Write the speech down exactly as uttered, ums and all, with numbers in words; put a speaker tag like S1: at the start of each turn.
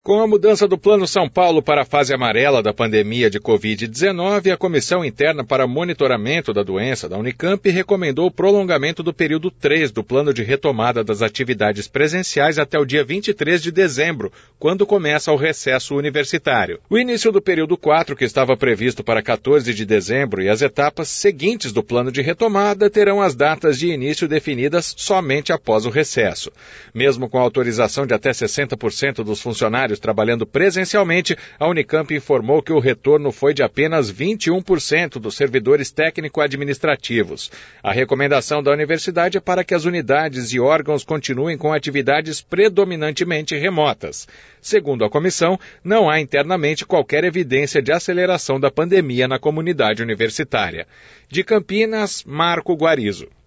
S1: Com a mudança do Plano São Paulo para a fase amarela da pandemia de covid dezenove, a Comissão Interna para Monitoramento da Doença da Unicamp recomendou o prolongamento do período três do plano de retomada das atividades presenciais até o dia vinte e três de dezembro, quando começa o recesso universitário. O início do período quatro, que estava previsto para quatorze de dezembro, e as etapas seguintes do plano de retomada terão as datas de início definidas somente após o recesso. Mesmo com a autorização de até sessenta por cento dos funcionários trabalhando presencialmente, a Unicamp informou que o retorno foi de apenas vinte e um por cento dos servidores técnico-administrativos. A recomendação da universidade é para que as unidades e órgãos continuem com atividades predominantemente remotas. Segundo a comissão, não há internamente qualquer evidência de aceleração da pandemia na comunidade universitária. De Campinas, Marco Guarizo.